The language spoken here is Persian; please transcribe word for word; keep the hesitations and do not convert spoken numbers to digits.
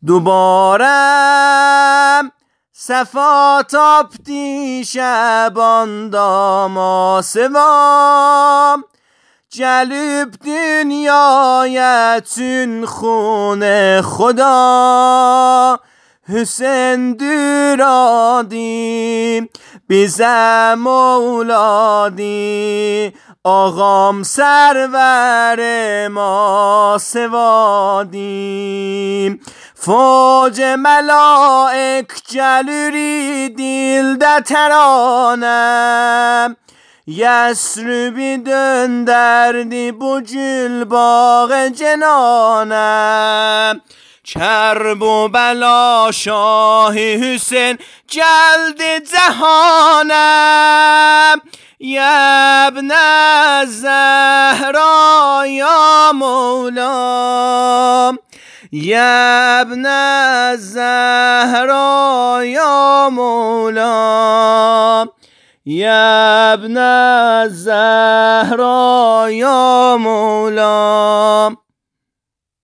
دوباره صفا تاپتی شبان داما سوام جلوب دنیایتون خون خدا حسین دورادی بیزم مولادی آقام سرور ما سوادی فوج ملائک جلوری دیل ده ترانم یسربی دندردی bu gülbağı cenanım کرب و بلا شاه حسین جلد جهانم یا ابن الزهرا یا مولا یا ابن الزهرا یا مولا یا ابن الزهرا یا مولا